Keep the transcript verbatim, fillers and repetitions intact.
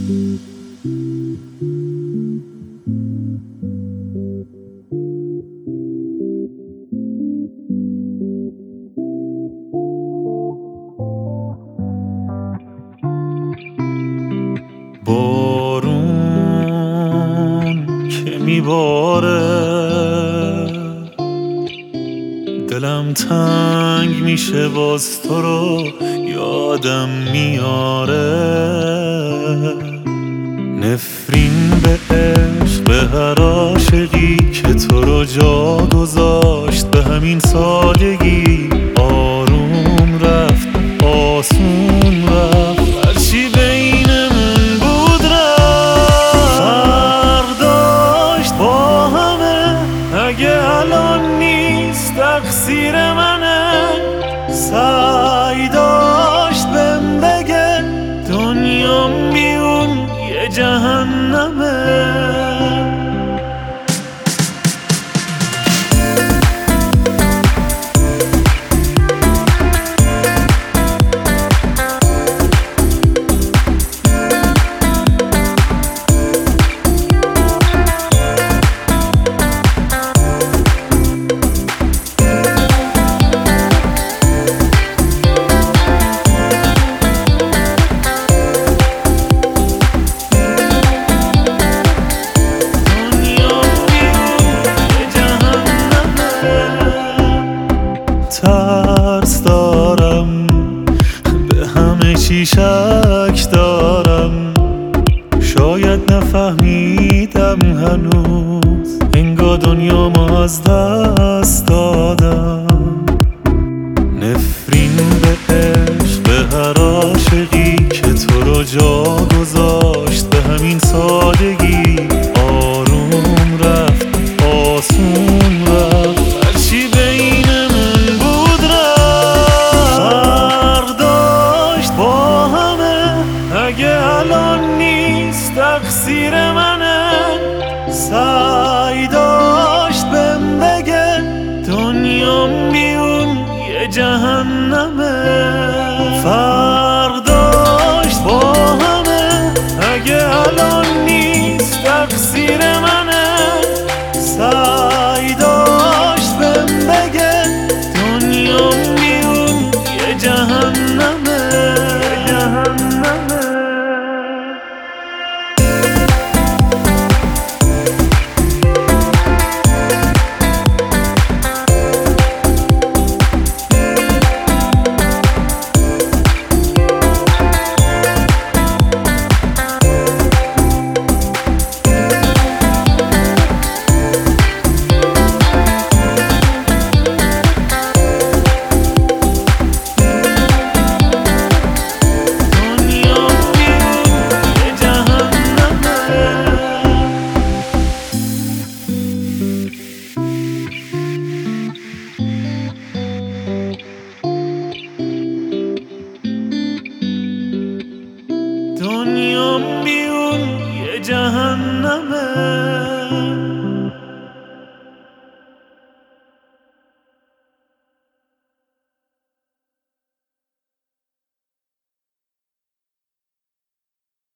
بارون که میباره دلم تنگ میشه، باز تو رو یادم میاره. نفرین به عشق، به هر عاشقی که تو رو جا گذاشت به همین سادگی. آروم رفت آسون رفت، هرچی بینمون بود رفت. فرق داشت با همه، اگه الان نیست تقصیر منه. سعی داشت بهم بگه دنیام بی اون یه جهنمه. ترس دارم، به همه چی شک دارم. شاید نفهمیدم هنوز، انگار دنیامو از دست دادم. نفرین به عشق، به هر عاشقی که تو رو جا گذاشت به همین سادگی. آروم رفت آسون رفت، هرچی بینمون بود رفت. فرق داشت با همه، اگه الان نیست تقصیر منه. سعی داشت بهم بگه دنیام بی اون یه جهنمه.